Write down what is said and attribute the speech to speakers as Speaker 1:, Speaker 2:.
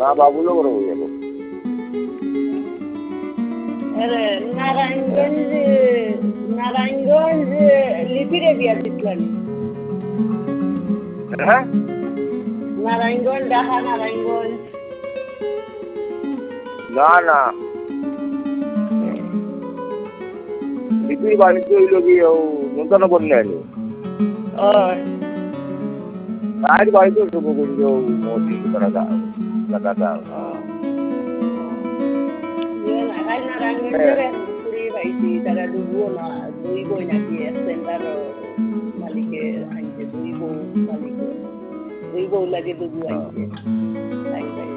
Speaker 1: না বাবুলো বড় হয়ে যাবো।
Speaker 2: নারায়ণগঞ্জ লিপিরে বিয়া দিচ্ছিলেন।
Speaker 1: হ্যাঁ
Speaker 2: নারায়ণগঞ্জ ঢাকা নারায়ণগঞ্জ।
Speaker 1: না না লিপির বাড়িতে হইল কি নূতন কন্যা এলো তার বাড়িতে শুভকুঞ্জ মোদী দাদা
Speaker 2: তারা ডুবুও না দুই বই নাকি সেন্টার মালিকে আনছে দুই বউ মালিক দুই বউ লাগে ডুবু আনছে।